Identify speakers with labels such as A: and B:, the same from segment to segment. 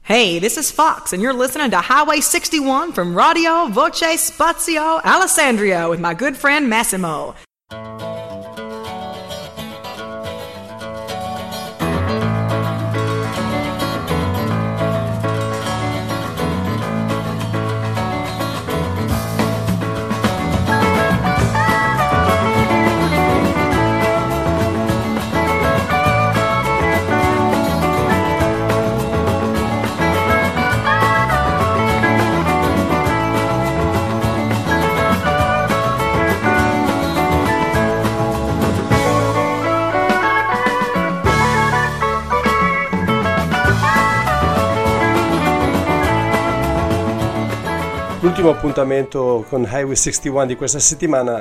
A: Hey, this is Fox, and you're listening to Highway 61 from Radio Voce Spazio Alessandria with my good friend Massimo.
B: L'ultimo appuntamento con Highway 61 di questa settimana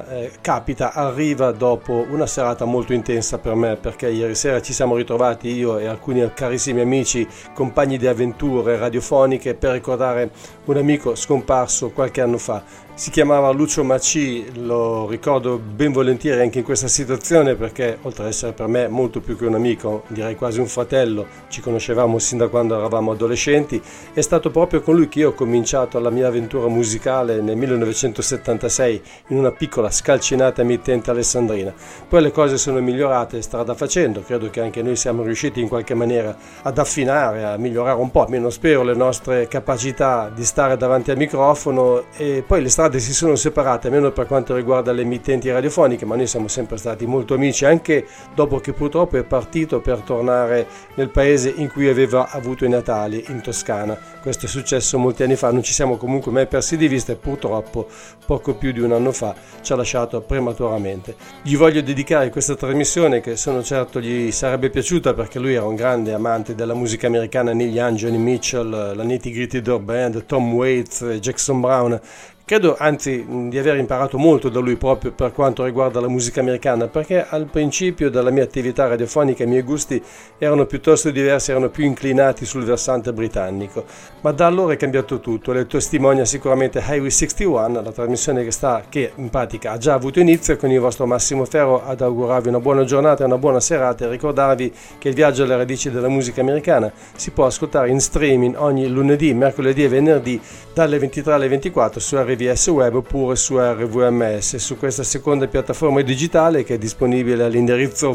B: arriva dopo una serata molto intensa per me, perché ieri sera ci siamo ritrovati io e alcuni carissimi amici, compagni di avventure radiofoniche, per ricordare un amico scomparso qualche anno fa. Si chiamava Lucio Macci, lo ricordo ben volentieri anche in questa situazione perché oltre ad essere per me molto più che un amico, direi quasi un fratello, ci conoscevamo sin da quando eravamo adolescenti, è stato proprio con lui che io ho cominciato la mia avventura musicale nel 1976 in una piccola scalcinata emittente alessandrina. Poi le cose sono migliorate strada facendo, credo che anche noi siamo riusciti in qualche maniera ad affinare, a migliorare un po', almeno spero, le nostre capacità di stare davanti al microfono, e poi le strade si sono separate, almeno per quanto riguarda le emittenti radiofoniche, ma noi siamo sempre stati molto amici, anche dopo che purtroppo è partito per tornare nel paese in cui aveva avuto i natali, in Toscana. Questo è successo molti anni fa, non ci siamo comunque mai persi di vista e purtroppo poco più di un anno fa ci ha lasciato prematuramente. Gli voglio dedicare questa trasmissione che sono certo gli sarebbe piaciuta, perché lui era un grande amante della musica americana, Neil Young, Joni Mitchell, la Nitty Gritty Dirt Band, Tom Waits, Jackson Brown. Credo anzi di aver imparato molto da lui proprio per quanto riguarda la musica americana, perché al principio della mia attività radiofonica i miei gusti erano piuttosto diversi, erano più inclinati sul versante britannico, ma da allora è cambiato tutto. Le testimonia sicuramente Highway 61, la trasmissione che in pratica ha già avuto inizio, e con il vostro Massimo Ferro ad augurarvi una buona giornata e una buona serata e ricordarvi che il viaggio alle radici della musica americana si può ascoltare in streaming ogni lunedì, mercoledì e venerdì dalle 23 alle 24 su RVS Web oppure su RVMS, su questa seconda piattaforma digitale che è disponibile all'indirizzo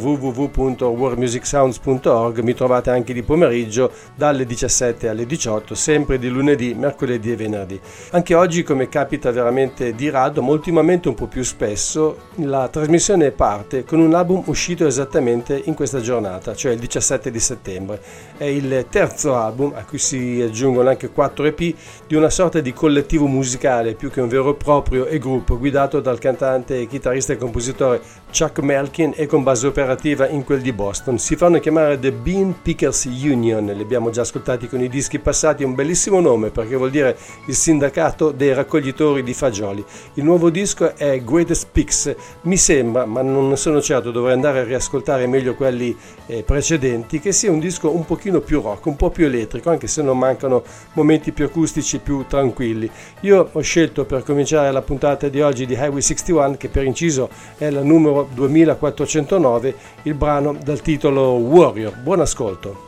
B: www.worldmusicsounds.org. Mi trovate anche di pomeriggio dalle 17 alle 18, sempre di lunedì, mercoledì e venerdì. Anche oggi, come capita veramente di rado, ma ultimamente un po' più spesso, la trasmissione parte con un album uscito esattamente in questa giornata, cioè il 17 di settembre. È il terzo album, a cui si aggiungono anche 4 EP, di una sorta di collettivo musicale più che un vero e proprio gruppo, guidato dal cantante, chitarrista e compositore Chuck Melkin e con base operativa in quel di Boston. Si fanno chiamare The Bean Pickers Union, li abbiamo già ascoltati con i dischi passati, un bellissimo nome perché vuol dire il sindacato dei raccoglitori di fagioli. Il nuovo disco è Greatest Picks, mi sembra, ma non ne sono certo, dovrei andare a riascoltare meglio quelli precedenti, che sia un disco un pochino più rock, un po' più elettrico, anche se non mancano momenti più acustici, più tranquilli. Io ho scelto per cominciare la puntata di oggi di Highway 61, che per inciso è la numero 2409, il brano dal titolo Warrior. Buon ascolto.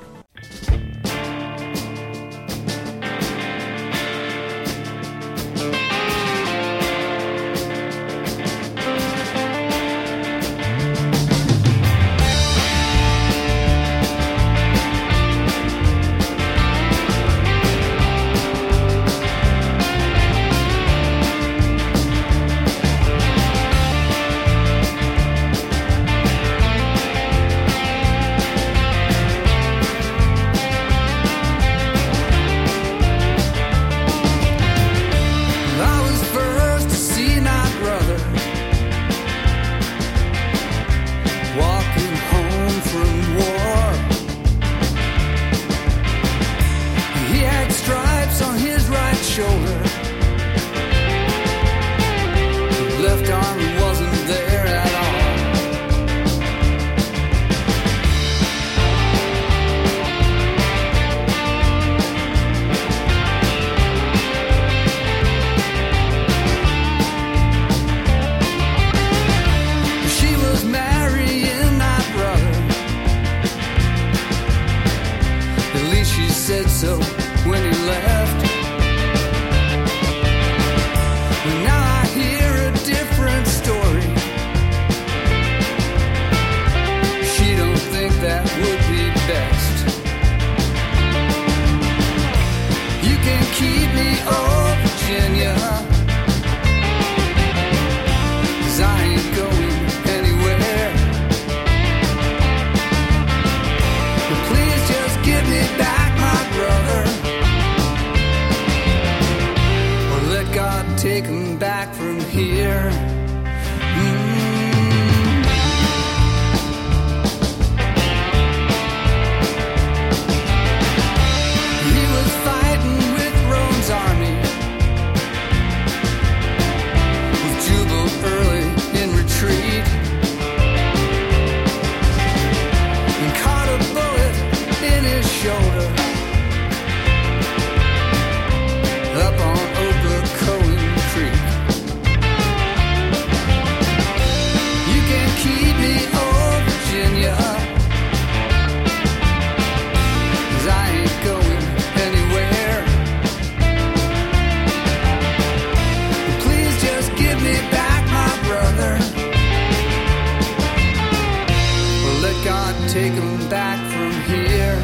C: She's said so when he left. Now I hear a different story. She don't think that would be best. You can keep me, oh Virginia, 'cause I ain't going anywhere. But please just give me back my brother, or let God take him back from here. He was fighting with Rome's army, with Jubal early in retreat, and caught a bullet in his shoulder up on Ocklacoan Creek. You can keep me, oh Virginia, 'cause I ain't going anywhere. Please just give me back my brother, or let God take him back from here.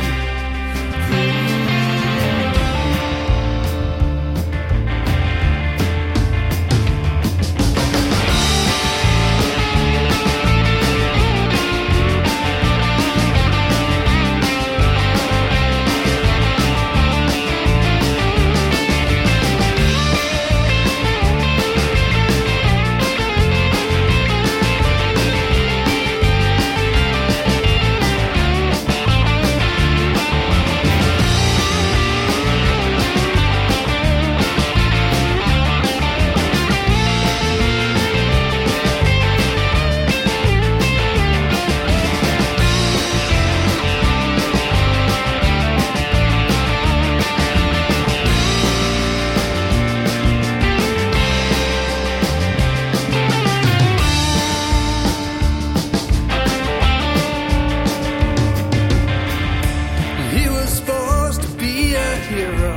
C: He was supposed to be a hero,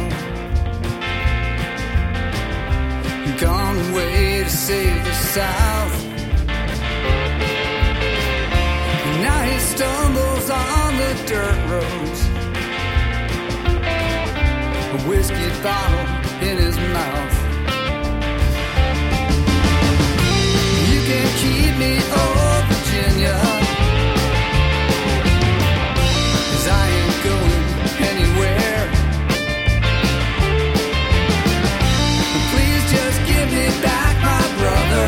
C: gone away to save the South. And now he stumbles on the dirt roads, a whiskey bottle in his mouth. You can keep me, oh Virginia, 'cause I ain't going anywhere. Please just give me back my brother,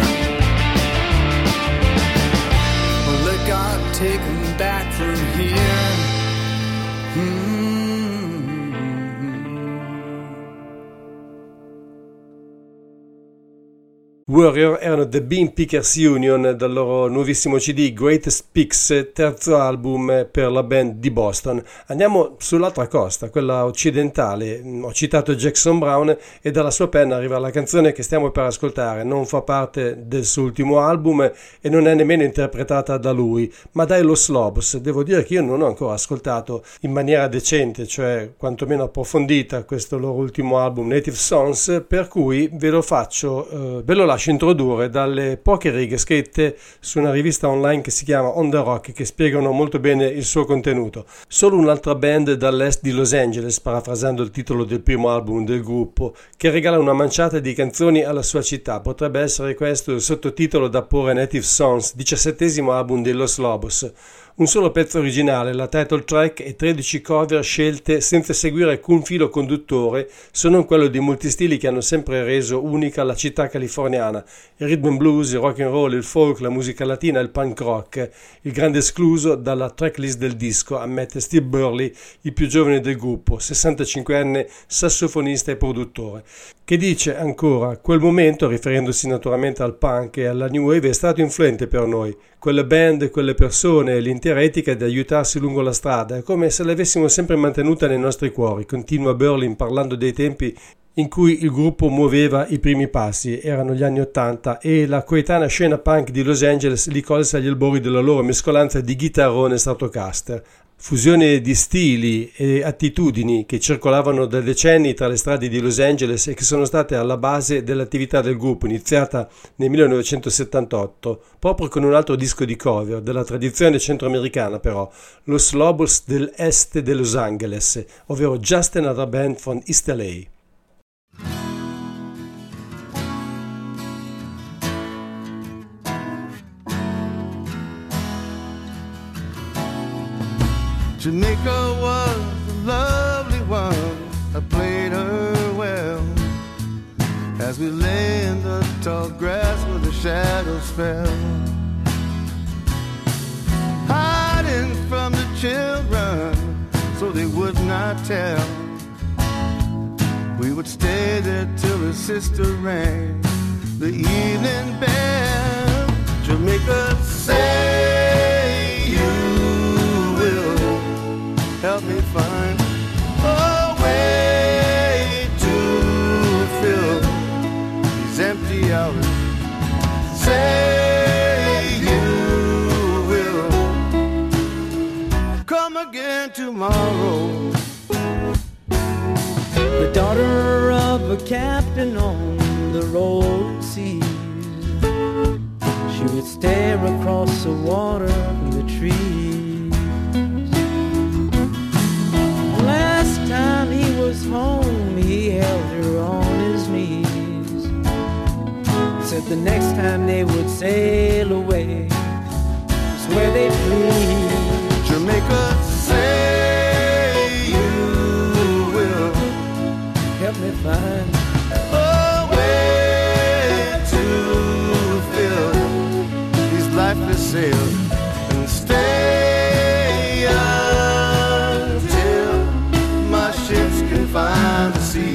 C: or let God take him back from here.
B: Warrior erano The Bean Pickers Union dal loro nuovissimo CD Greatest Picks, terzo album per la band di Boston. Andiamo sull'altra costa, quella occidentale. Ho citato Jackson Browne e dalla sua penna arriva la canzone che stiamo per ascoltare. Non fa parte del suo ultimo album e non è nemmeno interpretata da lui, ma dai Los Lobos. Devo dire che io non ho ancora ascoltato in maniera decente, cioè quantomeno approfondita, questo loro ultimo album Native Songs, per cui ve lo lascio introdurre dalle poche righe scritte su una rivista online che si chiama On The Rock, che spiegano molto bene il suo contenuto. Solo un'altra band dall'est di Los Angeles, parafrasando il titolo del primo album del gruppo, che regala una manciata di canzoni alla sua città. Potrebbe essere questo il sottotitolo da porre Native Songs, 17° album dei Los Lobos. Un solo pezzo originale, la title track, e 13 cover scelte senza seguire alcun filo conduttore, se non quello di molti stili che hanno sempre reso unica la città californiana: il rhythm and blues, il rock and roll, il folk, la musica latina, il punk rock. Il grande escluso dalla tracklist del disco, ammette Steve Burley, il più giovane del gruppo, 65enne sassofonista e produttore, che dice ancora: quel momento, riferendosi naturalmente al punk e alla new wave, è stato influente per noi. Quelle band, quelle persone, l'intera etica di aiutarsi lungo la strada, è come se l'avessimo sempre mantenuta nei nostri cuori. Continua Berlin parlando dei tempi in cui il gruppo muoveva i primi passi, erano gli anni '80, e la coetanea scena punk di Los Angeles li colse agli albori della loro mescolanza di chitarrone e Stratocaster. fusione di stili e attitudini che circolavano da decenni tra le strade di Los Angeles e che sono state alla base dell'attività del gruppo, iniziata nel 1978, proprio con un altro disco di cover della tradizione centroamericana però, Los Lobos del Este de Los Angeles, ovvero Just Another Band from East LA.
D: Jamaica was a lovely one, I played her well. As we lay in the tall grass where the shadows fell, hiding from the children so they would not tell. We would stay there till her sister rang the evening bell. Jamaica, say you help me find a way to fill these empty hours. Say you will come again tomorrow.
E: The daughter of a captain on the rolling seas, she would stare across the water from the trees. Time he was home, he held her on his knees. Said the next time they would sail away is where they'd be.
D: Jamaica, say you will
E: help me find
D: a way to fill these lifeless sails and stay ships can find the sea.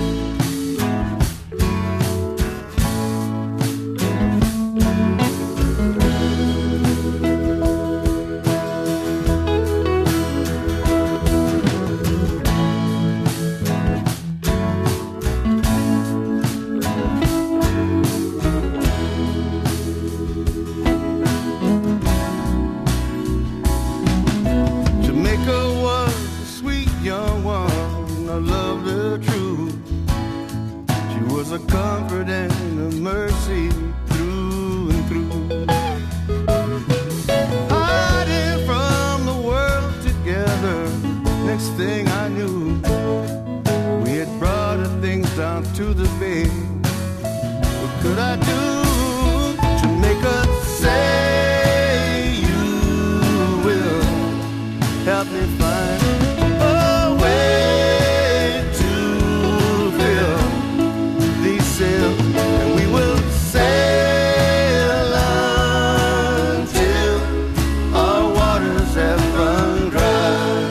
D: Jamaica was a sweet young one, I loved her true. She was a comfort and a mercy through and through. Hiding from the world together, next thing I knew, we had brought her things down to the bay. What could I do to make her say you will help me find a way to fill these sails, and we will sail until our waters have run dry.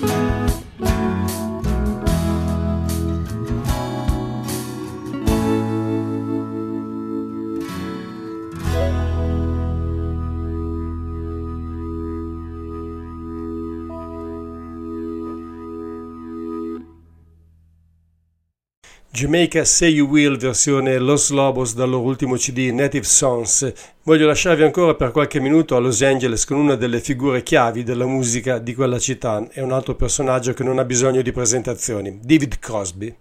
B: Jamaica Say You Will, versione Los Lobos dal loro ultimo CD Native Songs. Voglio lasciarvi ancora per qualche minuto a Los Angeles con una delle figure chiavi della musica di quella città e un altro personaggio che non ha bisogno di presentazioni, David Crosby.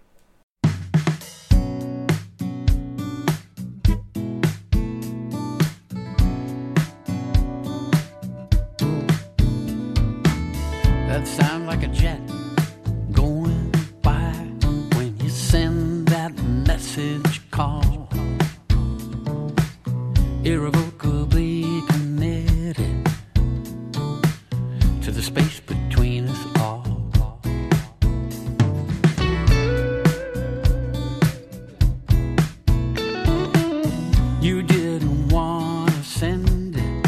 F: That sound like a jet going by when you send that message call. Irrevocably committed to the space between us all. You didn't want to send it.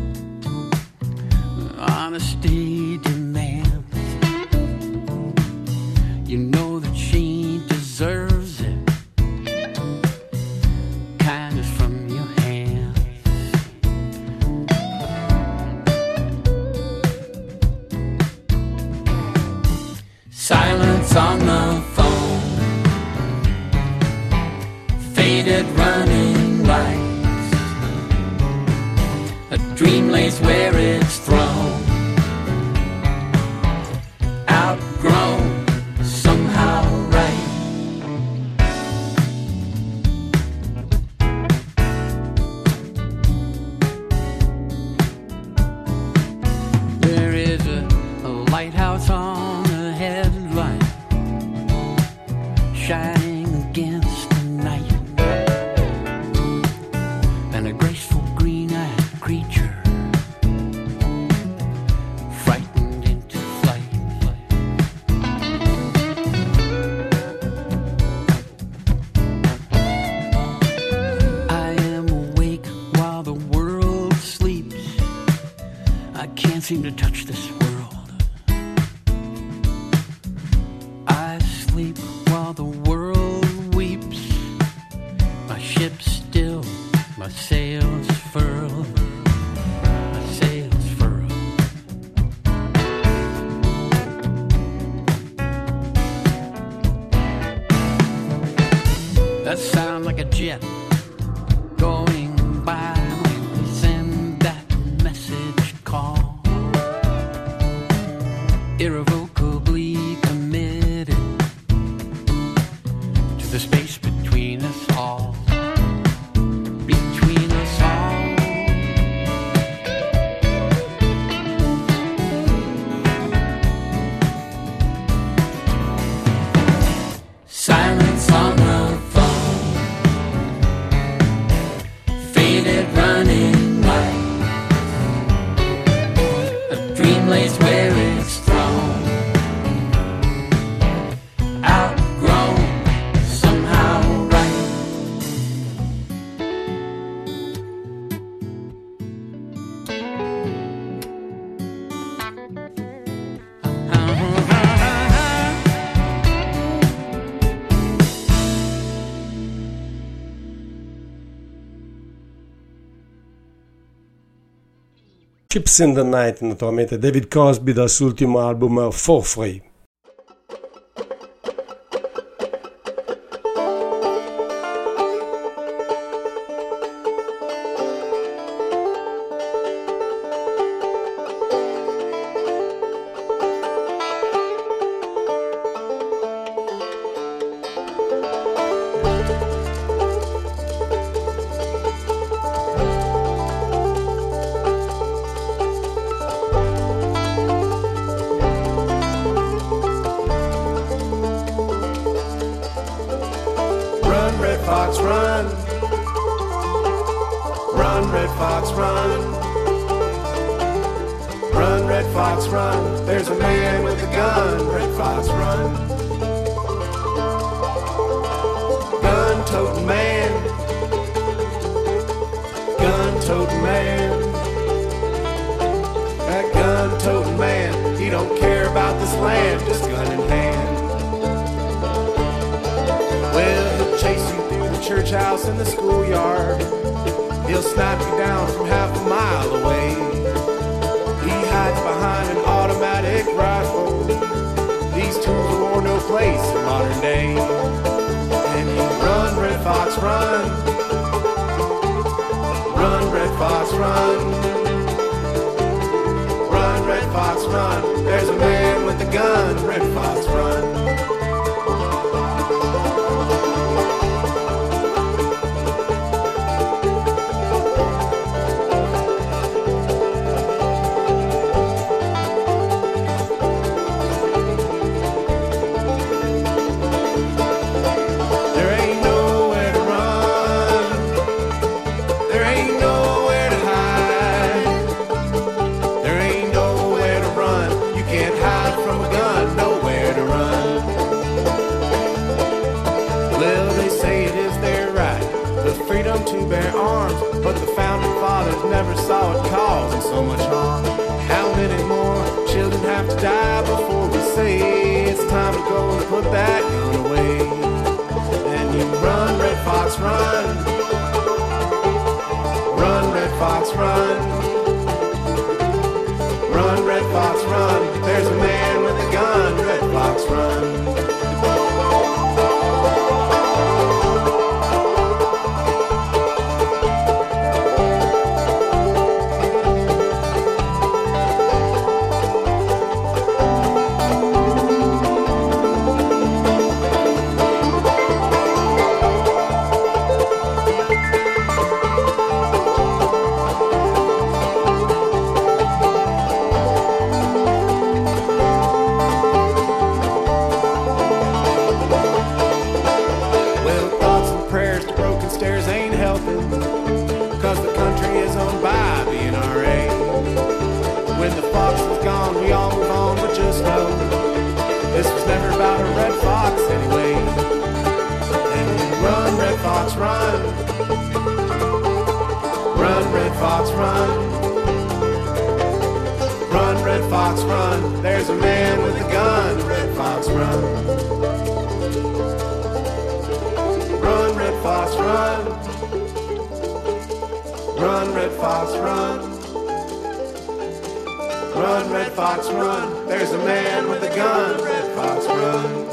F: Honesty demands. You know that she deserves it. Kindness from your hands. Silence on the phone. Faded running lights. A dream lays where it's thrown. seem to touch this world. I sleep while the world weeps. My ship's still, my sails furl. My sails furl. That sound like a jet going by. We send that message call. Irrevocably committed to the space between us all. Between us all. Silence on the phone. Faded running light. A dream lays where it's thrown. Outgrown, somehow right.
B: Ships in the Night, naturalmente David Crosby dal suo ultimo album For Free.
D: Run, Red Fox, run. Run, Red Fox, run. Run, Red Fox, run. There's a man with a gun. Red Fox, run. Gun-toting man. Gun-toting man. That gun-toting man, he don't care about this land, just gun in hand. Well, he'll chase you through the church house and the schoolyard. He'll snipe you down from half a mile away. He hides behind an automatic rifle. These tools are worn no place in modern day. And you run, Red Fox, run. Run, Red Fox, run. Run, Red Fox, run. There's a man with a gun. Red Fox, run. To bear arms, but the founding fathers never saw it causing so much harm. How many more children have to die before we say it's time to go and put that gun away? And you run, Red Fox, run. Run, Red Fox, run. Run, Red Fox, run. There's a man with a gun. Red Fox, run. Run, Red Fox, run. There's a man with a gun. Red Fox, run. Run, Red Fox, run. Run, Red Fox, run. Run, Red Fox, run. There's a man with a gun. Red Fox, run.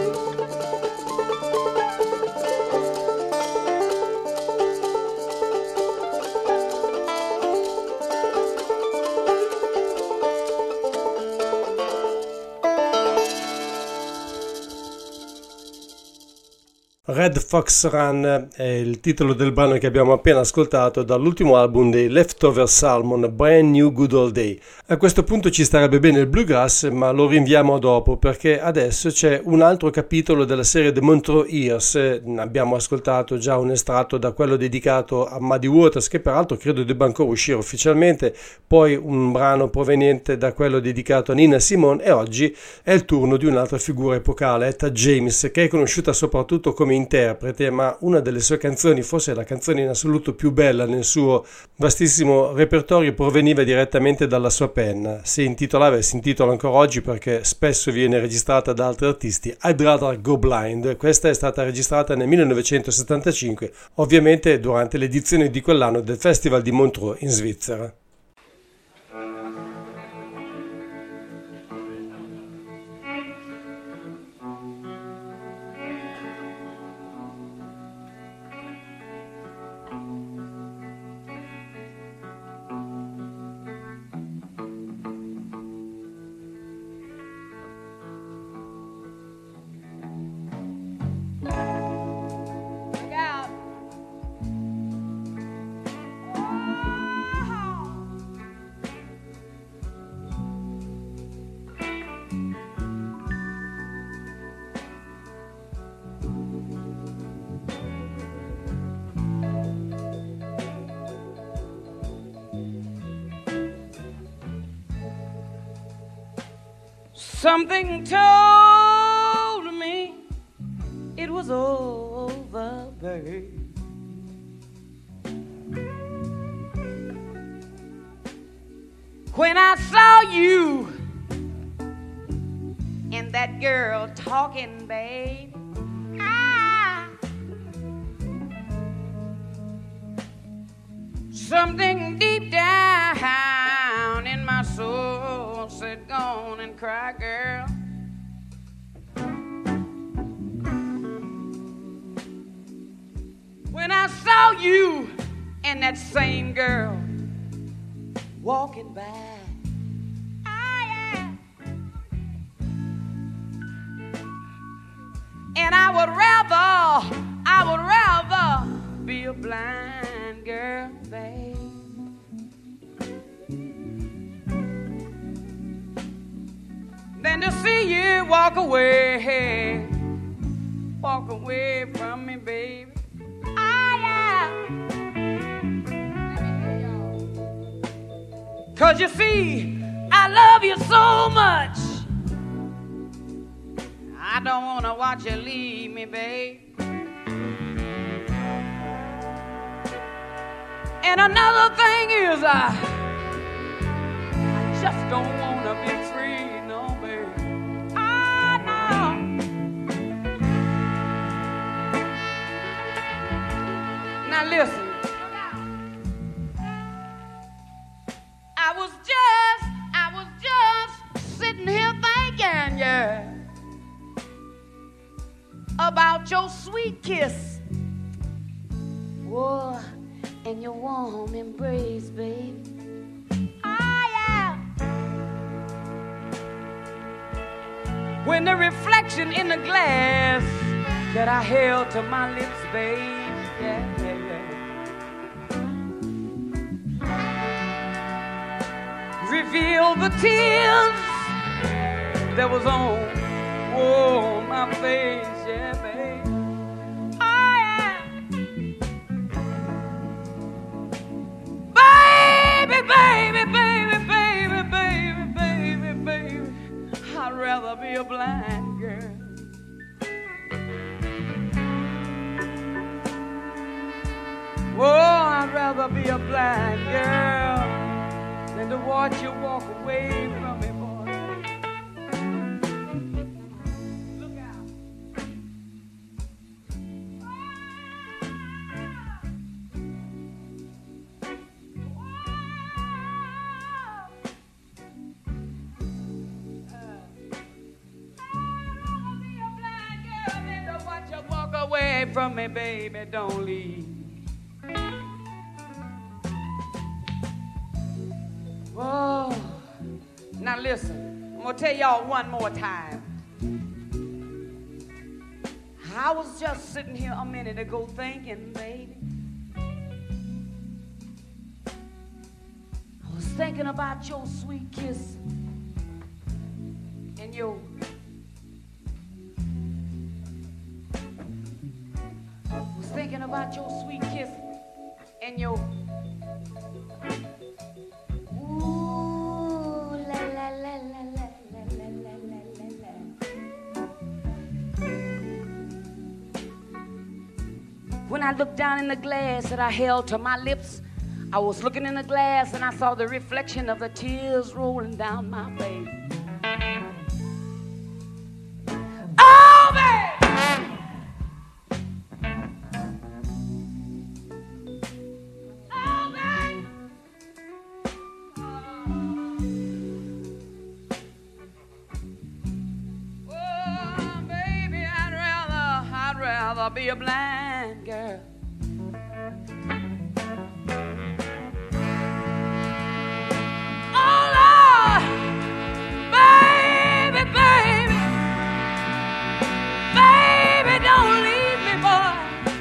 B: Red Fox Run è il titolo del brano che abbiamo appena ascoltato dall'ultimo album dei Leftover Salmon, Brand New Good Old Day. A questo punto ci starebbe bene il bluegrass, ma lo rinviamo a dopo perché adesso c'è un altro capitolo della serie The Montreux Years. Abbiamo ascoltato già un estratto da quello dedicato a Muddy Waters, che peraltro credo debba ancora uscire ufficialmente, poi un brano proveniente da quello dedicato a Nina Simone, e oggi è il turno di un'altra figura epocale, Etta James, che è conosciuta soprattutto come interprete, ma una delle sue canzoni, forse la canzone in assoluto più bella nel suo vastissimo repertorio, proveniva direttamente dalla sua penna. Si intitolava e si intitola ancora oggi perché spesso viene registrata da altri artisti, I'd Rather Go Blind. Questa è stata registrata nel 1975, ovviamente durante l'edizione di quell'anno del Festival di Montreux in Svizzera.
E: Something told me it was over, babe. When I saw you and that girl talking, babe, something deep down in my soul said, go on and cry, girl. When I saw you and that same girl walking by, and I would rather be a blind girl, babe, than to see you walk away from me, baby. Cause you see, I love you so much, I don't wanna watch you leave me, babe. And another thing is, I just don't wanna be free, no, babe. No. Now listen, I was just sitting here thinking, yeah, about your sweet kiss, whoa, and your warm embrace, baby. When the reflection in the glass that I held to my lips, babe, yeah. Revealed the tears that was on my face, yeah, babe. Baby, I'd rather be a blind girl. Oh, I'd rather be a blind girl than to watch you walk away from
G: away from me, baby, don't leave. Oh, now listen, I'm gonna tell y'all one more time. I was just sitting here a minute ago thinking, baby. I was thinking about your sweet kiss and your thinking about your sweet kiss and your ooh la la la la la la la la la la. When I looked down in the glass that I held to my lips, I was looking in the glass and I saw the reflection of the tears rolling down my face. Oh, baby! I'll be a blind girl. Oh Lord, baby, baby, baby, don't leave me, boy.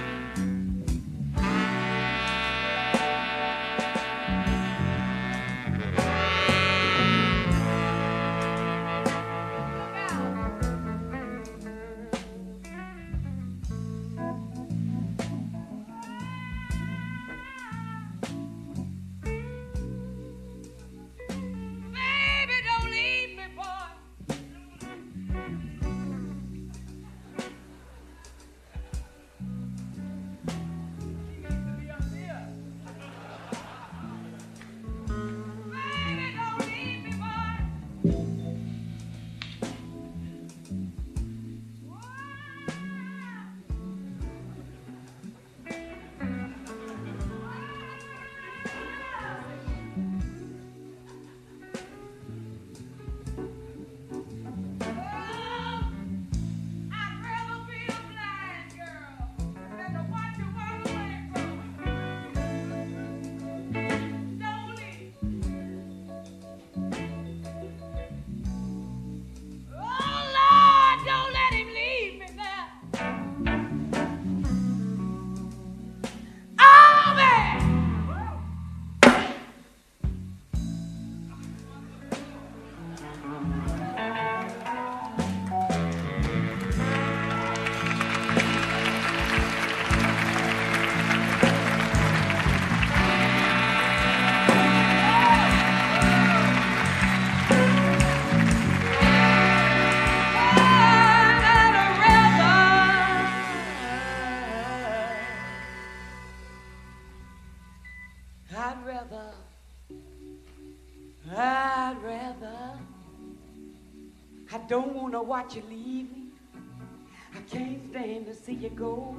G: I don't want to watch you leave me. I can't stand to see you go.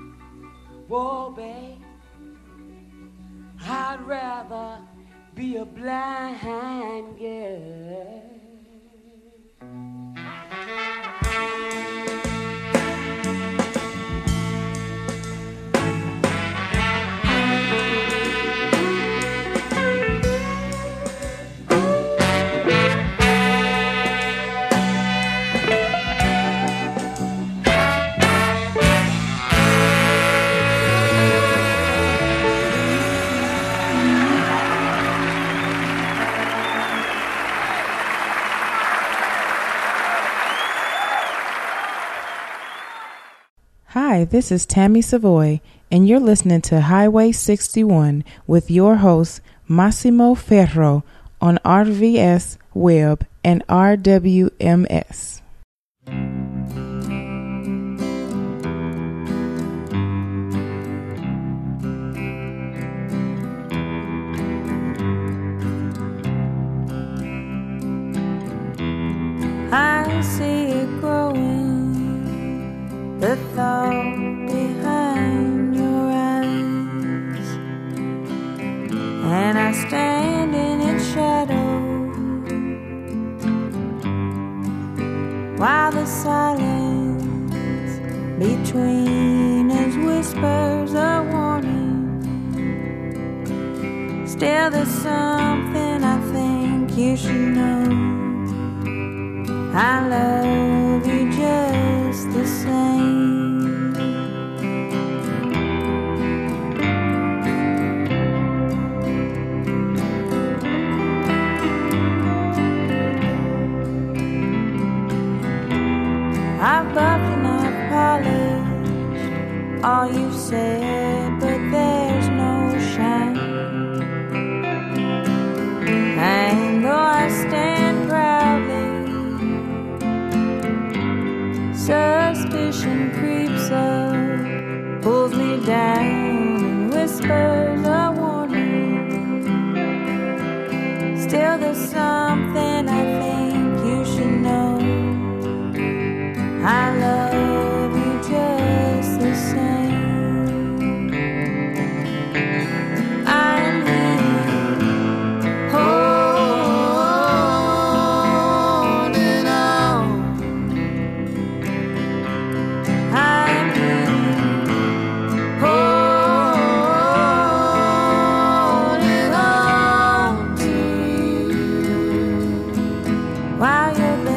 G: Whoa, babe, I'd rather be a blind girl.
H: Hi, this is Tammy Savoy, and you're listening to Highway 61 with your host, Massimo Ferro, on RVS Web and RWMS.
I: I see it growing, the thought behind your eyes, and I stand in its shadow while the silence between whispers a warning. Still there's something I think you should know. I love you just the same. I've buffed and I've polished all you've said, but there's no shine. And though I stand proudly, suspicion creeps up, pulls me down, and whispers a warning. Still there's something I think you should know. I love you just the same. I'm holding on. I'm holding on to you while you're there.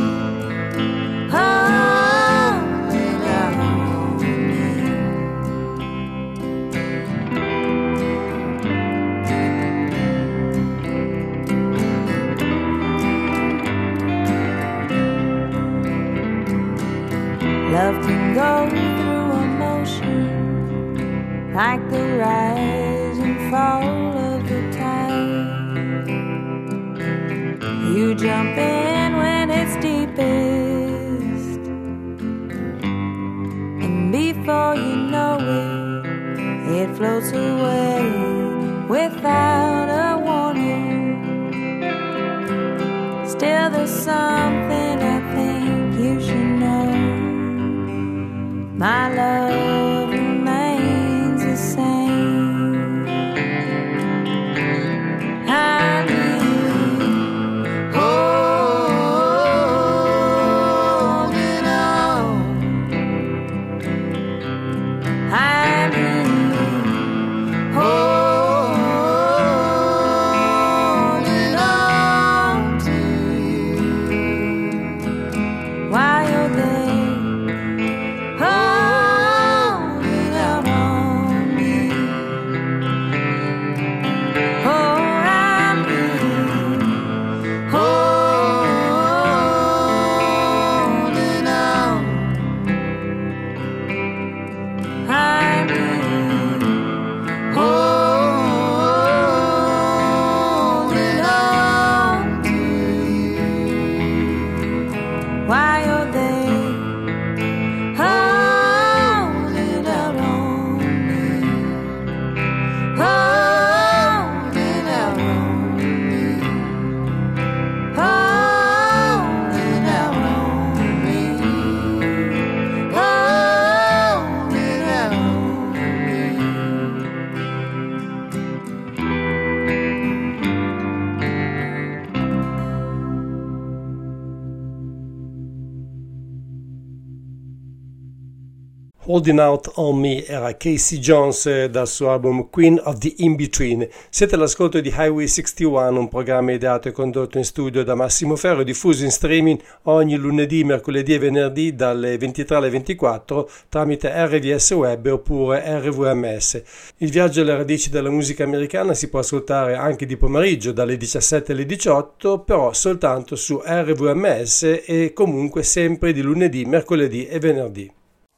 I: Love can go through emotion, like the rise and fall of the tide. You jump in when it's deepest, and before you know it floats away without a warning. Still there's something I think you should know. My love remains the same. I need holding on. I need holding on to you while you're there.
B: Holding Out on Me era Casey Jones dal suo album Queen of the In-Between. Siete all'ascolto di Highway 61, un programma ideato e condotto in studio da Massimo Ferro, diffuso in streaming ogni lunedì, mercoledì e venerdì dalle 23 alle 24 tramite RVS Web oppure RVMS. Il viaggio alle radici della musica americana si può ascoltare anche di pomeriggio dalle 17 alle 18, però soltanto su RVMS e comunque sempre di lunedì, mercoledì e venerdì.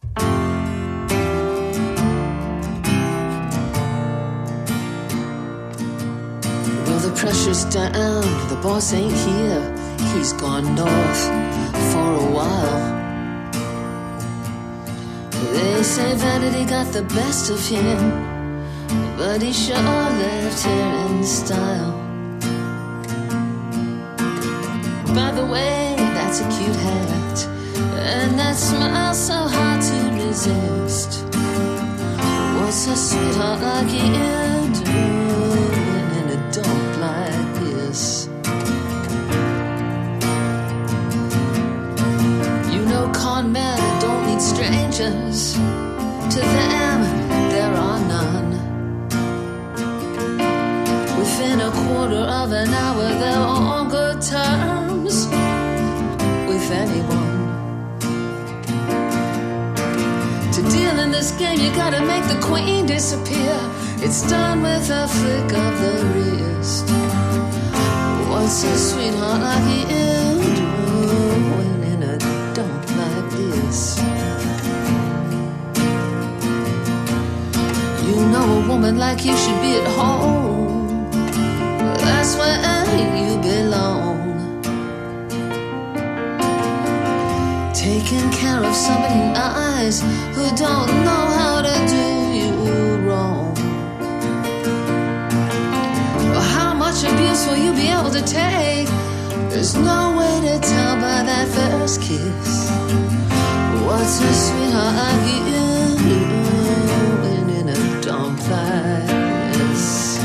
J: Pressure's down, the boss ain't here. He's gone north for a while. They say vanity got the best of him, but he sure left here in style. By the way, that's a cute hat, and that smile so hard to resist. What's a sweetheart like you doing in a dump like this? You know con men don't need strangers. To them quarter of an hour, they're on good terms with anyone. To deal in this game, you gotta make the queen disappear. It's done with a flick of the wrist. What's a sweetheart like you doing in a dump like this? You know a woman like you should be at home. That's where you belong. Taking care of somebody nice who don't know how to do you wrong. Well, how much abuse will you be able to take? There's no way to tell by that first kiss. What's a sweetheart like you doing in a dump like this?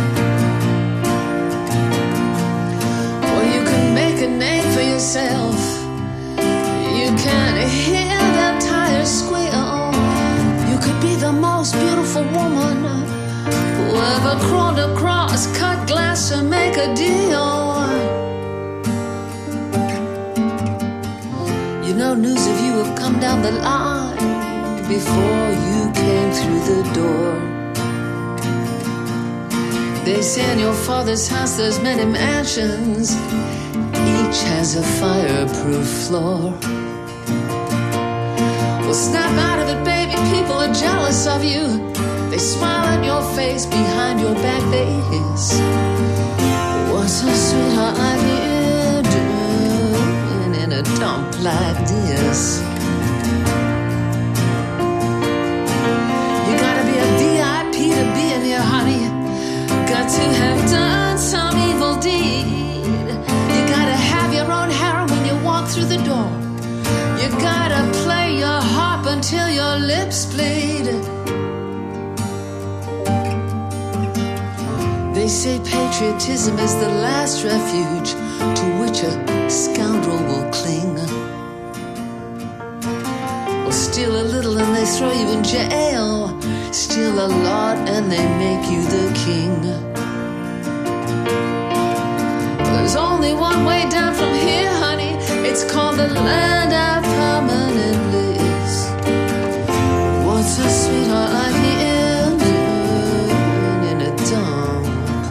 J: Well, you can make a name for yourself. You can hear them tires squeal. You could be the most beautiful woman who ever crawled across cut glass to make a deal. You know, news of you have come down the line before you came through the door. They say in your father's house there's many mansions. Each has a fireproof floor. Well, snap out of it, baby. People are jealous of you. They smile in your face, behind your back they hiss. What's a sweetheart like you doing in a dump like this? You gotta be a VIP to be in here, honey. Got to have done some evil deed. You gotta have your own harem when you walk through the door. You gotta play your harp until your lips bleed. They say patriotism is the last refuge to which a scoundrel will cling. Well, steal a little and they throw you in jail. Steal a lot and they make you the king. There's only one way down from here, honey. It's called the land of permanent bliss. What's a sweetheart like you doing in a dump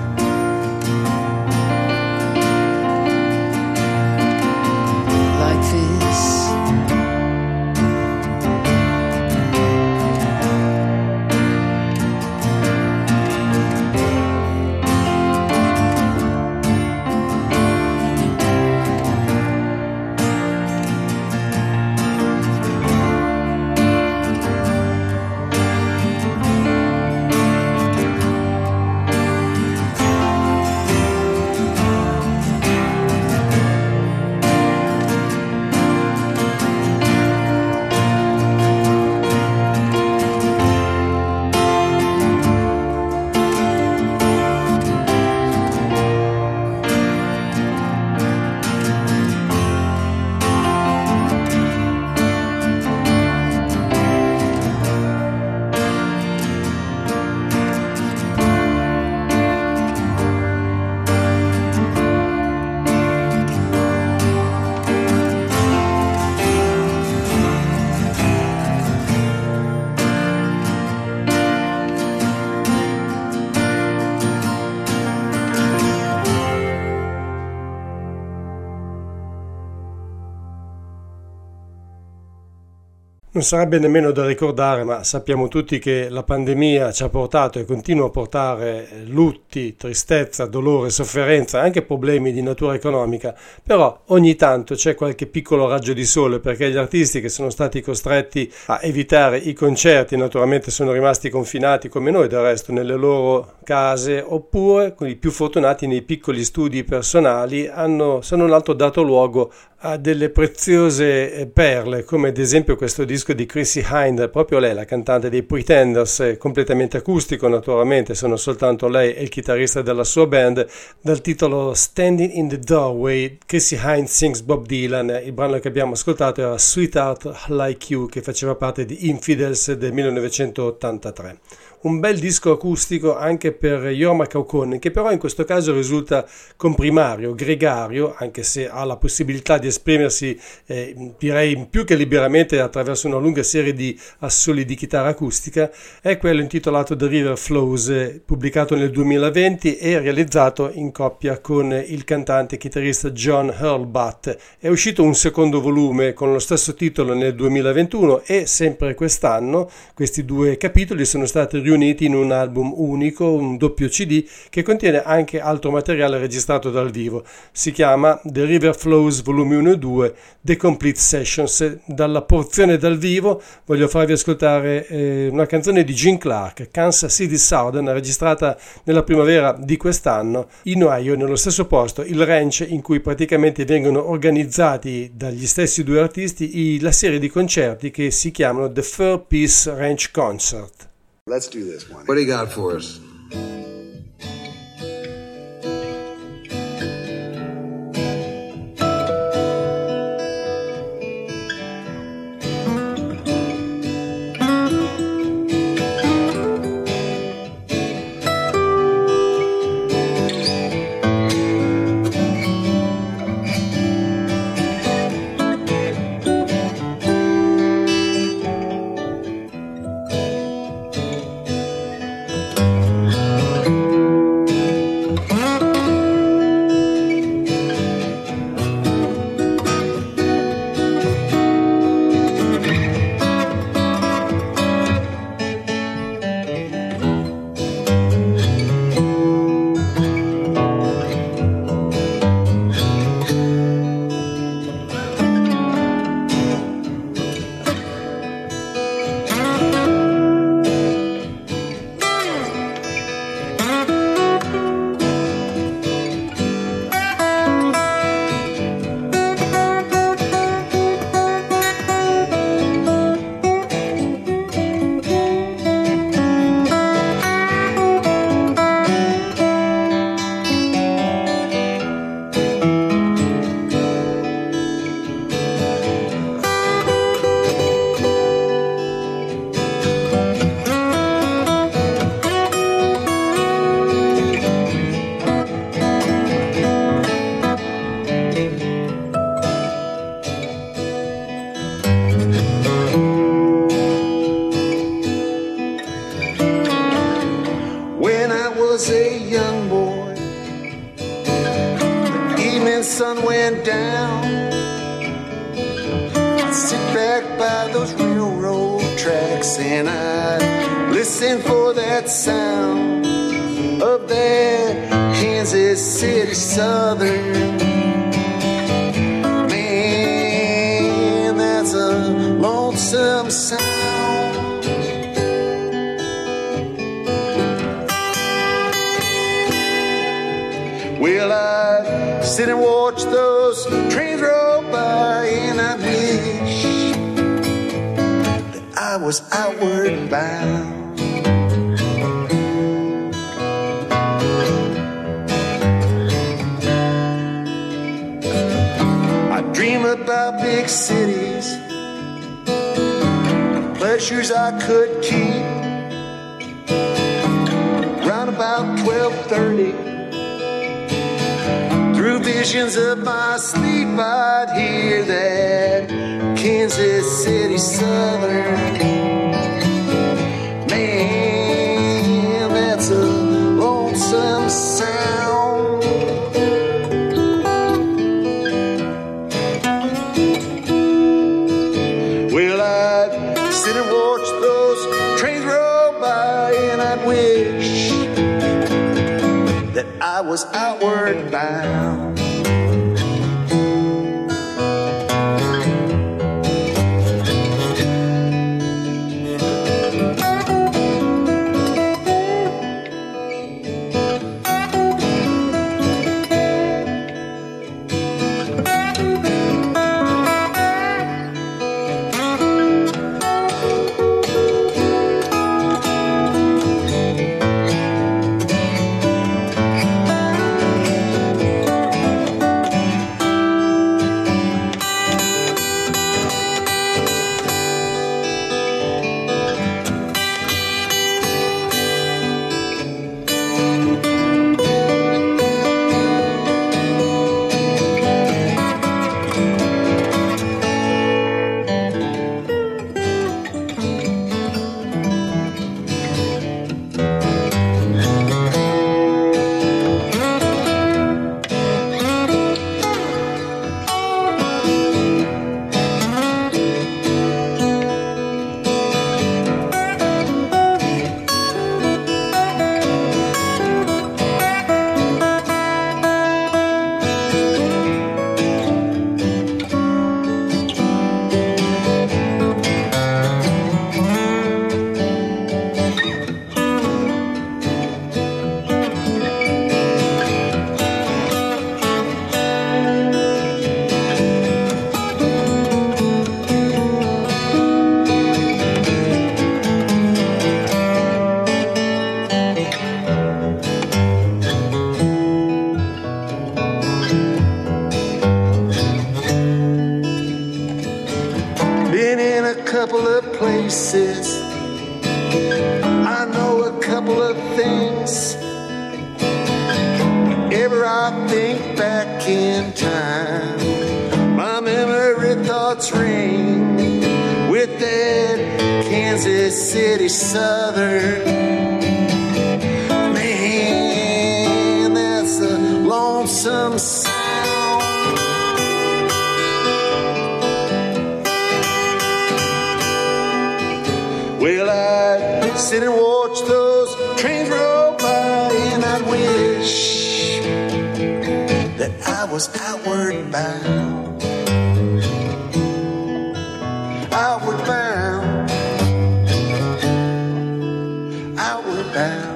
J: like this?
B: Non sarebbe nemmeno da ricordare, ma sappiamo tutti che la pandemia ci ha portato e continua a portare lutti, tristezza, dolore, sofferenza, anche problemi di natura economica, però ogni tanto c'è qualche piccolo raggio di sole, perché gli artisti che sono stati costretti a evitare i concerti naturalmente sono rimasti confinati come noi del resto nelle loro case, oppure i più fortunati nei piccoli studi personali hanno se non altro dato luogo ha delle preziose perle, come ad esempio questo disco di Chrissie Hynde, proprio lei, la cantante dei Pretenders, completamente acustico naturalmente, sono soltanto lei e il chitarrista della sua band, dal titolo Standing in the Doorway. Chrissie Hynde sings Bob Dylan, il brano che abbiamo ascoltato era Sweetheart Like You, che faceva parte di Infidels del 1983. Un bel disco acustico anche per Jorma Kaukonen, che però in questo caso risulta comprimario, gregario, anche se ha la possibilità di esprimersi direi più che liberamente attraverso una lunga serie di assoli di chitarra acustica. È quello intitolato The River Flows, pubblicato nel 2020 e realizzato in coppia con il cantante e chitarrista John Hurlbut. È uscito un secondo volume con lo stesso titolo nel 2021 e sempre quest'anno questi due capitoli sono stati riuniti in un album unico, un doppio CD, che contiene anche altro materiale registrato dal vivo. Si chiama The River Flows volume 1 e 2, The Complete Sessions. Dalla porzione dal vivo voglio farvi ascoltare una canzone di Gene Clark, Kansas City Southern, registrata nella primavera di quest'anno in Ohio, nello stesso posto, il ranch in cui praticamente vengono organizzati dagli stessi due artisti la serie di concerti che si chiamano The Four Piece Ranch Concert.
K: Let's do this one. What do you got for us?
L: I could keep round about 12:30. Through visions of my sleep I'd hear that Kansas City Southern. Man, that's a lonesome sound. Well, I'd sit and watch those trains roll by, and I'd wish that I was outward bound. places. I know a couple of things. Ever I think back in time, my memory thoughts ring with that Kansas City Southern. Man, that's a lonesome sound. Well, I'd sit and watch those trains roll by, and I'd wish that I was outward bound. Outward bound. Outward bound.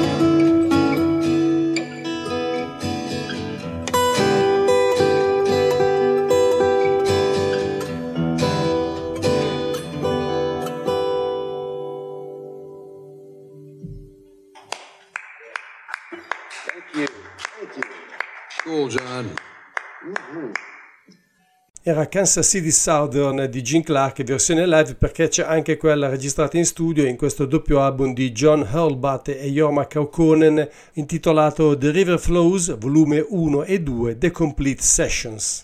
K: Cool, John.
B: Era Kansas City Southern di Gene Clark, versione live, perché c'è anche quella registrata in studio in questo doppio album di John Hurlbut e Jorma Kaukonen intitolato The River Flows, volume 1 e 2, The Complete Sessions.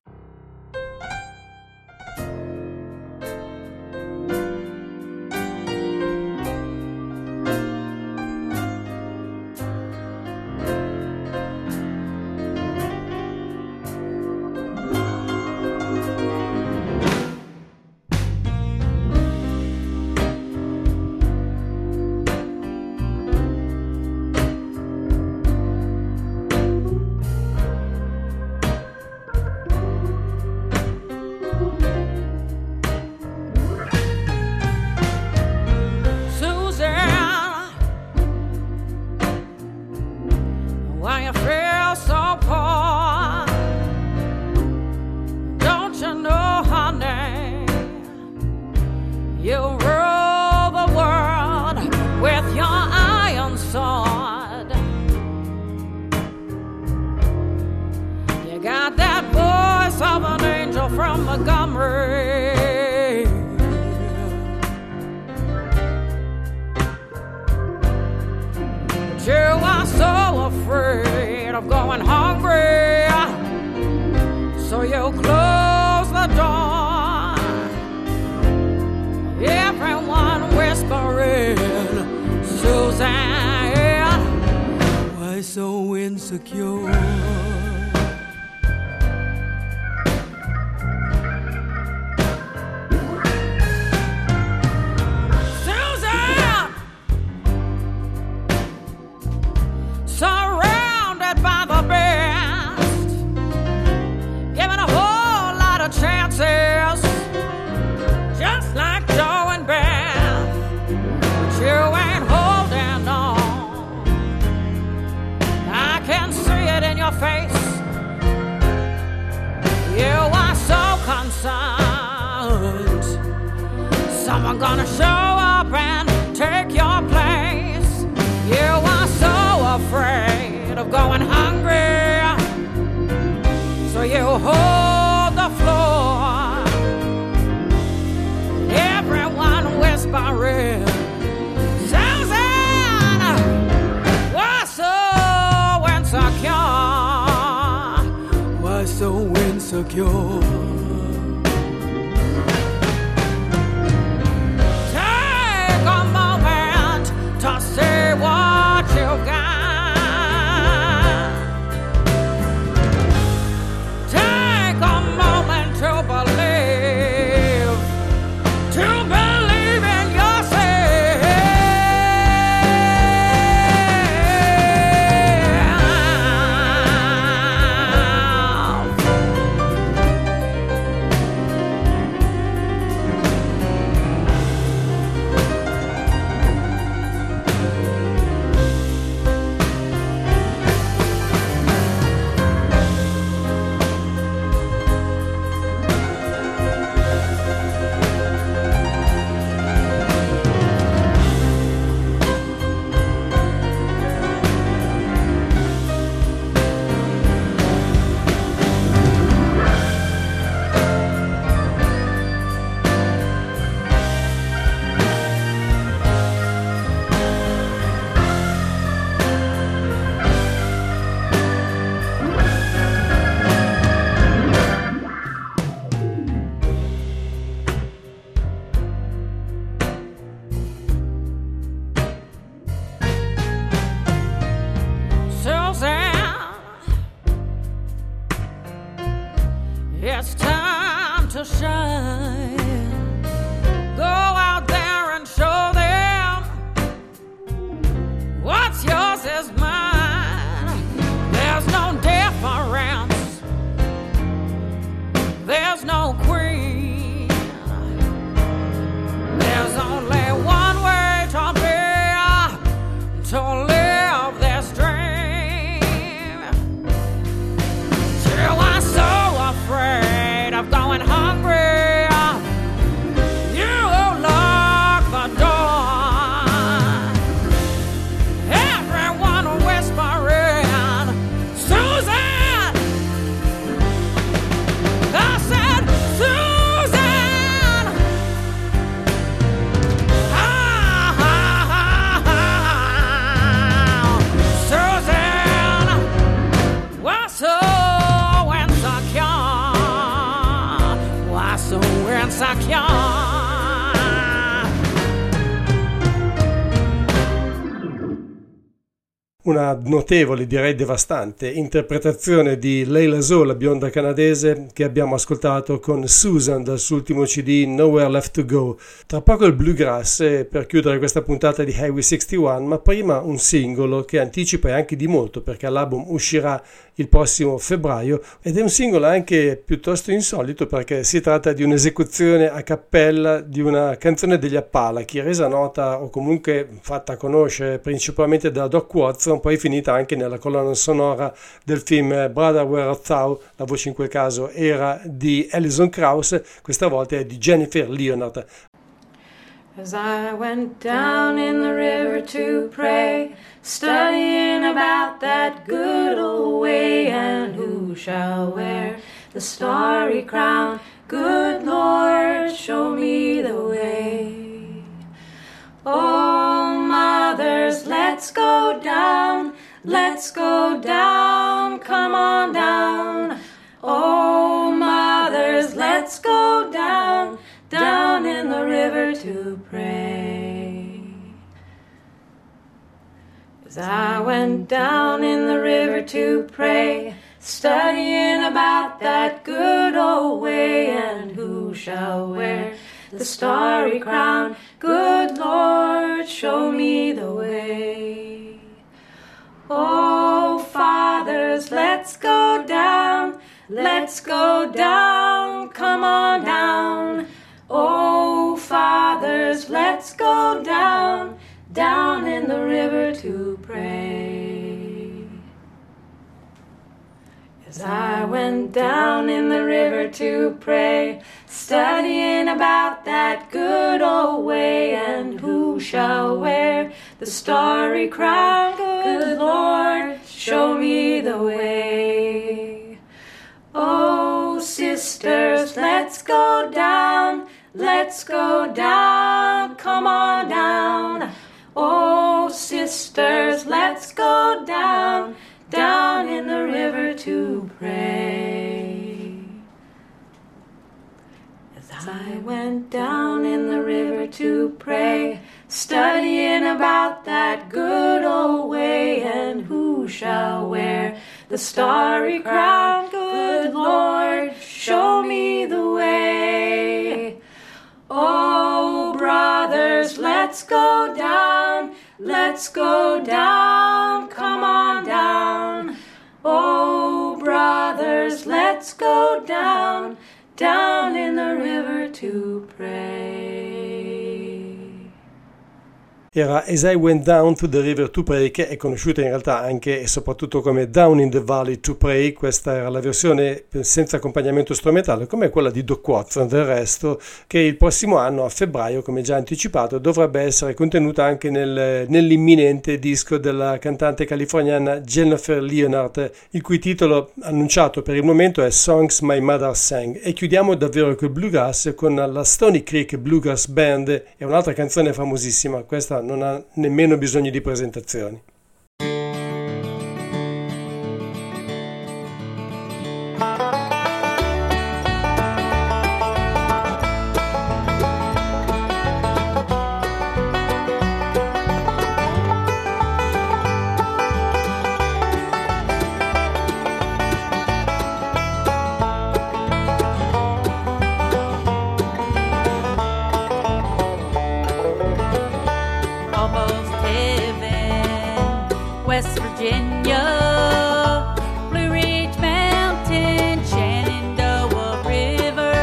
M: Someone gonna show up and take your place. You are so afraid of going hungry, so you hold the floor. Everyone whispering, Susan was so insecure, was so insecure. Say what you got. Take a moment to believe in yourself. backyard.
B: Una notevole, direi devastante, interpretazione di Leila Zoe, la bionda canadese, che abbiamo ascoltato con Susan dal suo ultimo CD Nowhere Left to Go. Tra poco il bluegrass per chiudere questa puntata di Highway 61, ma prima un singolo che anticipa e anche di molto, perché l'album uscirà il prossimo febbraio ed è un singolo anche piuttosto insolito, perché si tratta di un'esecuzione a cappella di una canzone degli Appalachi, resa nota o comunque fatta conoscere principalmente da Doc Watson, poi finita anche nella colonna sonora del film Brother Where Art Thou. La voce in quel caso era di Alison Krauss, questa volta è di Jennifer Leonard.
I: As I went down in the river to pray, studying about that good old way, and who shall wear the starry crown? Good Lord, show me the way. Oh, mothers, let's go down, come on down. Oh, mothers, let's go down, down in the river to pray. As I went down in the river to pray, studying about that good old way, and who shall wear the starry crown? Good Lord, show me the way. Oh, fathers, let's go down, come on down. Oh, fathers, let's go down, down in the river to pray. As I went down in the river to pray, studying about that good old way, and who shall wear the starry crown? Good Lord, show me the way. Oh, sisters, let's go down, come on down. Oh, sisters, let's go down, down in the river to pray. As I went down in the river to pray, studying about that good old way, and who shall wear the starry crown? Good Lord, show me the way. Oh, brothers, let's go down, come on down. Oh, brothers, let's go down, down in the river to pray.
B: Era As I Went Down to the River to Pray, che è conosciuta in realtà anche e soprattutto come Down in the Valley to Pray. Questa era la versione senza accompagnamento strumentale, come quella di Doc Watson del resto, che il prossimo anno, a febbraio, come già anticipato, dovrebbe essere contenuta anche nell'imminente disco della cantante californiana Jennifer Leonard, il cui titolo annunciato per il momento è Songs My Mother Sang. E chiudiamo davvero col bluegrass con la Stony Creek Bluegrass Band e un'altra canzone famosissima. Questa non ha nemmeno bisogno di presentazioni.
N: West Virginia, Blue Ridge Mountain, Shenandoah River.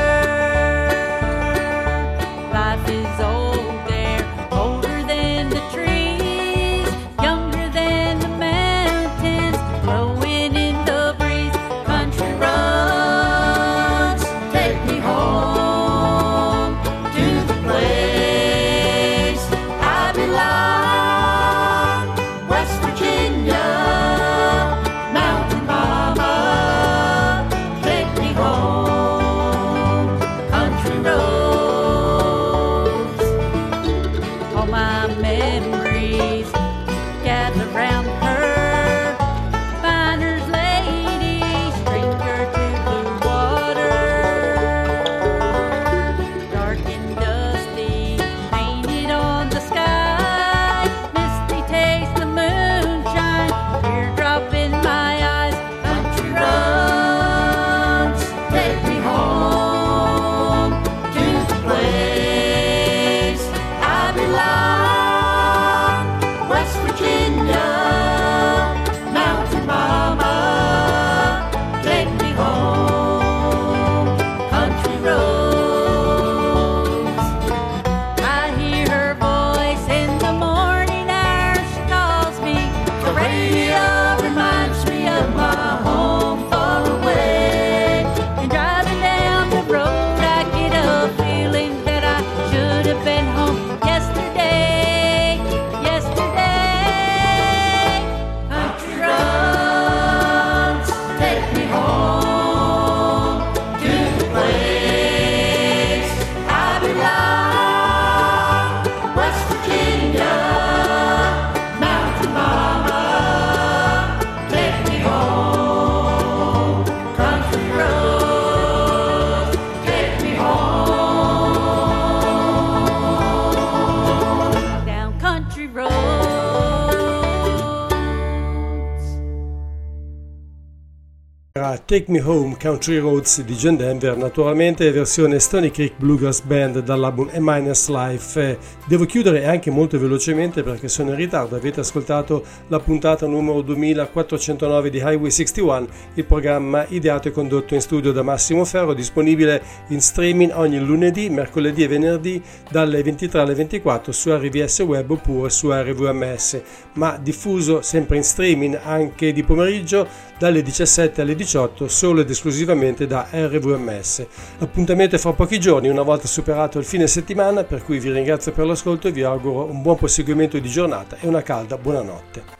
N: Life is old there, older than the trees, younger than the mountains, blowing in the breeze. Country roads take me home to the place I belong.
B: Take Me Home Country Roads di John Denver, naturalmente versione Stony Creek Bluegrass Band dall'album A Miner's Life. Devo chiudere anche molto velocemente perché sono in ritardo. Avete ascoltato la puntata numero 2409 di Highway 61, il programma ideato e condotto in studio da Massimo Ferro, disponibile in streaming ogni lunedì, mercoledì e venerdì dalle 23 alle 24 su RVS Web oppure su RVMS, ma diffuso sempre in streaming anche di pomeriggio dalle 17 alle 18 solo ed esclusivamente da RVMS. L'appuntamento è fra pochi giorni, una volta superato il fine settimana, per cui vi ringrazio per l'ascolto e vi auguro un buon proseguimento di giornata e una calda buonanotte.